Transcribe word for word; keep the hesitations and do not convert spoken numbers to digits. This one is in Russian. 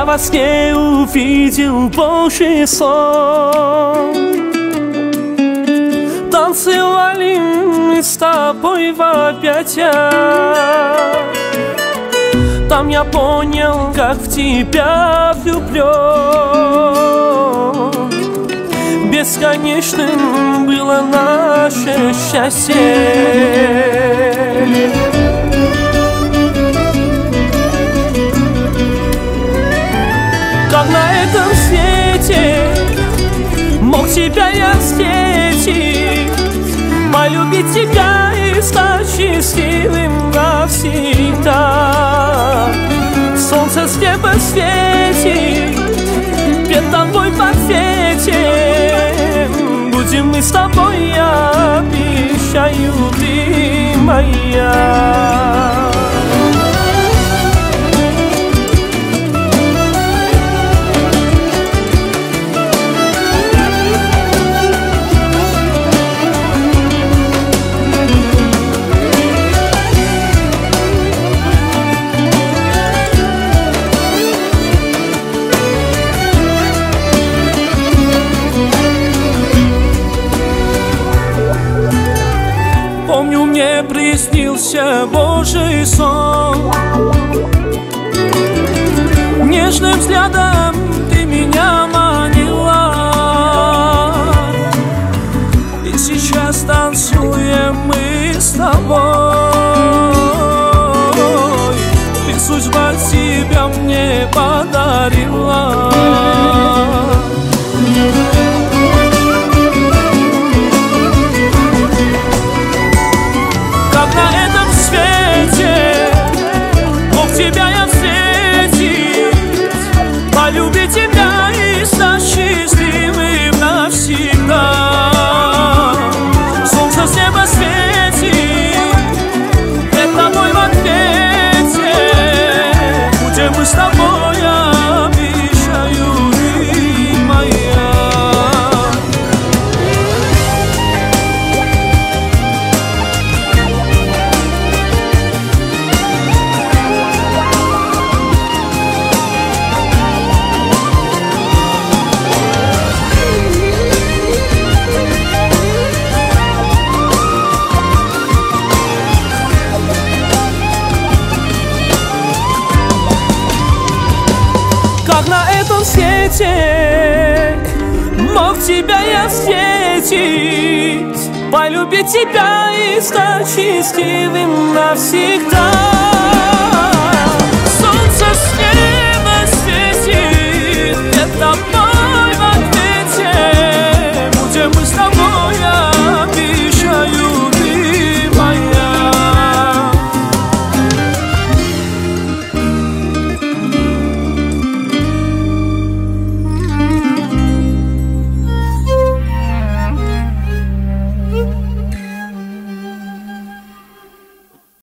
во сне увидел Божий сон. Танцевали мы с тобой в объятиях. Там я понял, как в тебя влюблен. Бесконечным было наше счастье. Как на этом свете мог тебя я встретить, полюбить тебя и стать счастливым навсегда. Солнце с неба светит, перед тобой в ответе. Будем мы с тобой, я обещаю, ты моя. Помню, мне приснился Божий сон. Нежным взглядом ты меня манила, и сейчас танцуем мы с тобой. И судьба тебя мне подарила. Тебя я встретить, полюбить тебя и стать счастливым навсегда. Солнце с неба светит, пред тобой в ответе. Будем мы с тобой, я обещаю, ты моя. Как на этом свете мог тебя я встретить, полюбить тебя и стать счастливым навсегда.